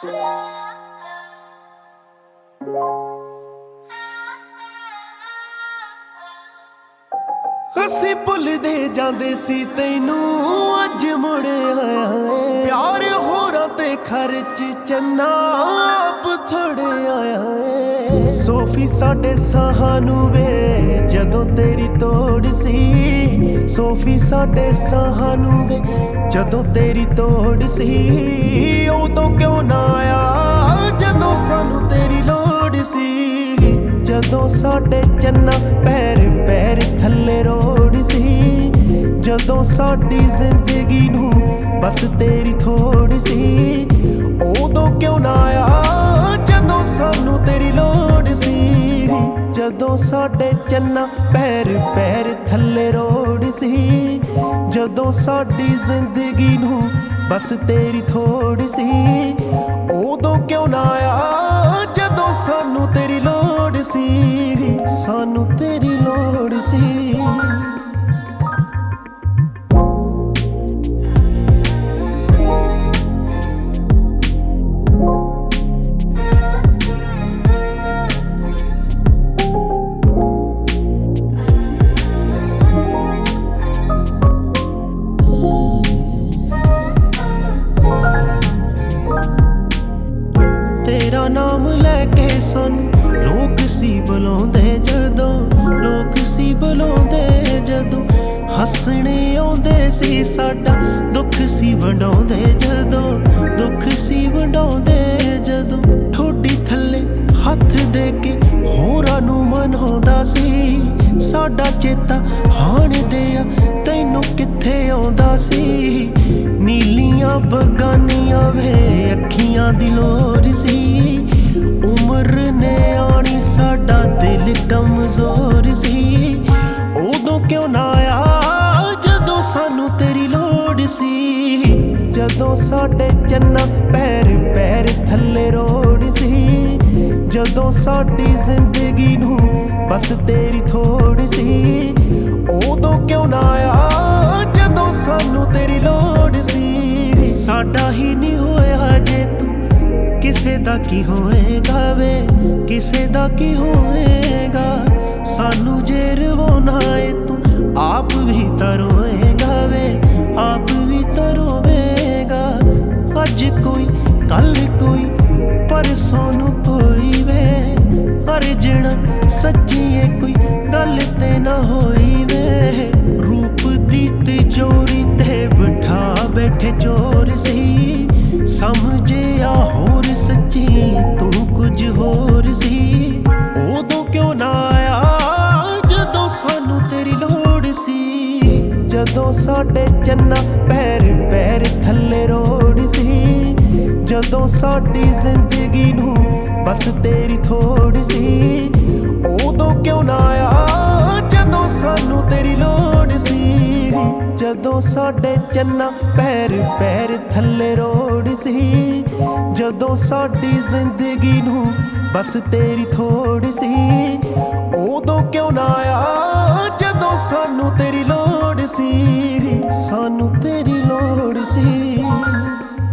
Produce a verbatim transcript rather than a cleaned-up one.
ਅਸੀਂ ਭੁੱਲਦੇ ਜਾਂਦੇ ਸੀ ਤੈਨੂੰ ਅੱਜ ਮੁੜ ਆਇਆ ਏ। ਪਿਆਰ ਹੋਰਾਂ ਤੇ ਖਰਚ ਚੰਨਾ ਆਪ ਥੋੜੇ ਆਇਆ ਏ। ਸੋਫੀ ਸਾਡੇ ਸਾਹਾਂ ਨੂੰ ਵੇ ਜਦੋਂ ਤੇਰੀ ਤੋੜ ਸੀ। ਸੋਫੀ ਸਾਡੇ ਸਾਹਾਂ ਨੂੰ ਵੇ ਜਦੋਂ ਤੇਰੀ ਤੋੜ ਸੀ। ਉਦੋਂ ਕਿਉਂ ਨਾ ਆਇਆ ਜਦੋਂ ਸਾਨੂੰ ਤੇਰੀ ਲੋੜ ਸੀ। ਜਦੋਂ ਸਾਡੇ ਚੰਨਾ ਪੈਰ ਪੈਰ ਥੱਲੇ ਰੋੜ ਸੀ। ਜਦੋਂ ਸਾਡੀ ਜ਼ਿੰਦਗੀ ਨੂੰ ਬਸ ਤੇਰੀ ਥੋੜ ਸੀ। ਉਦੋਂ ਕਿਉਂ ਨਾ ਆਇਆ ਜਦੋਂ ਸਾਨੂੰ ਤੇਰੀ ਲੋੜ ਸੀ। ਜਦੋਂ ਸਾਡੇ ਚੰਨਾ ਪੈਰ ਪੈਰ ਥੱਲੇ ਰੋੜ ਸੀ। ਜਦੋਂ ਸਾਡੀ ਜ਼ਿੰਦਗੀ ਨੂੰ ਬਸ ਤੇਰੀ ਥੋੜ ਸੀ। ਉਦੋਂ ਕਿਉਂ ਨਾ ਆਇਆ ਜਦੋਂ ਸਾਨੂੰ ਤੇਰੀ ਲੋੜ ਸੀ। ਸਾਨੂੰ ਤੇਰੀ ਲੋੜ ਸੀ। ਤੇਰਾ ਨਾਮ ਲੈ ਕੇ ਸਾਨੂੰ ਲੋਕ ਸੀ ਬੁਲਾਉਂਦੇ ਜਦੋਂ। ਲੋਕ ਸੀ ਬੁਲਾਉਂਦੇ ਜਦੋਂ। ਹੱਸਣੇ ਆਉਂਦੇ ਸੀ ਸਾਡਾ ਦੁੱਖ ਸੀ ਵੰਡਾਉਂਦੇ ਜਦੋਂ। ਦੁੱਖ ਸੀ ਵੰਡਾਉਂਦੇ ਜਦੋਂ। ਠੋਡੀ ਥੱਲੇ ਹੱਥ ਦੇ ਕੇ ਹੋਰਾਂ ਨੂੰ ਮਨਾਉਂਦਾ ਸੀ। ਸਾਡਾ ਚੇਤਾ ਹਾਣ ਦਿਆ ਤੈਨੂੰ ਕਿੱਥੇ ਆਉਂਦਾ ਸੀ। ਨੀਲੀਆਂ ਬਗਾਨੀਆਂ ਵੇ ਅੱਖੀਆਂ ਦੀ ਲੋਰ ਸੀ। ਉਮਰ ਨੇ ਆਣੀ ਸਾਡਾ ਦਿਲ ਕਮਜ਼ੋਰ ਸੀ। ਉਦੋਂ ਕਿਉਂ ਨਾ ਆਇਆ ਜਦੋਂ ਸਾਨੂੰ ਤੇਰੀ ਲੋੜ ਸੀ। ਜਦੋਂ ਸਾਡੇ ਚੰਨਾ ਪੈਰ ਪੈਰ ਥੱਲੇ ਰੋੜ ਸੀ। ਜਦੋਂ ਸਾਡੀ ਜ਼ਿੰਦਗੀ ਨੂੰ ਬਸ ਤੇਰੀ ਥੋੜ ਸੀ। ਉਦੋਂ ਕਿਉਂ ਨਾ ਆਇਆ ਜਦੋਂ ਸਾਨੂੰ ਤੇਰੀ ਲੋੜ ਸੀ। ਸਾਡਾ ਹੀ ਨਹੀਂ ਹੋਇਆ ਜੇ ਤੂੰ ਕਿਸੇ ਦਾ ਕੀ ਹੋਏਗਾ ਵੇ। ਕਿਸੇ ਦਾ ਕੀ ਹੋਏਗਾ। ਸਾਨੂੰ ਜੇ ਰਵਾਉਣਾ ਏ ਤੂੰ ਆਪ ਵੀ ਤਾਂ ਰੋਏਗਾ ਵੇ। ਆਪ ਵੀ ਤਾਂ ਰੋਵੇਗਾ। ਅੱਜ ਕੋਈ ਕੱਲ ਕੋਈ ਪਰਸੋਂ ਨੂੰ ਕੋਈ ਵੇ। ਅਰਜਣਾ ਸੱਚੀ ਏ ਕੋਈ ਗੱਲ ਤੇ ਨਾ ਹੋਈ ਵੇ। ਰੂਪ ਦੀ ਤਿਜੋਰੀ ਤੇ ਬਿਠਾ ਬੈਠੇ ਚੋਰ ਸੀ। ਸਮਝਿਆ ਹੋਰ ਸੱਚੀ ਤੂੰ ਕੁਝ ਹੋਰ ਸੀ। ਉਦੋਂ ਕਿਉਂ ਨਾ ਆਇਆ ਜਦੋਂ ਸਾਨੂੰ ਤੇਰੀ ਲੋੜ ਸੀ। ਜਦੋਂ ਸਾਡੇ ਚੰਨਾ ਪੈਰ ਪੈਰ ਥੱਲੇ ਰੋੜ ਸੀ। ਜਦੋਂ ਸਾਡੀ ਜ਼ਿੰਦਗੀ ਨੂੰ ਬਸ ਤੇਰੀ ਥੋੜ ਸੀ। ਉਦੋਂ ਕਿਉਂ ਨਾ ਆਇਆ ਜਦੋਂ ਸਾਨੂੰ ਤੇਰੀ ਲੋੜ ਸੀ। ਜਦੋਂ ਸਾਡੇ ਚੰਨਾ ਪੈਰ ਪੈਰ ਥੱਲੇ ਰੋੜ ਸੀ। ਜਦੋਂ ਸਾਡੀ ਜ਼ਿੰਦਗੀ ਨੂੰ ਬਸ ਤੇਰੀ ਥੋੜ ਸੀ। ਉਦੋਂ ਕਿਉਂ ਨਾ ਆਇਆ ਜਦੋਂ ਸਾਨੂੰ ਤੇਰੀ ਲੋੜ ਸੀ। ਸਾਨੂੰ ਤੇਰੀ ਲੋੜ ਸੀ।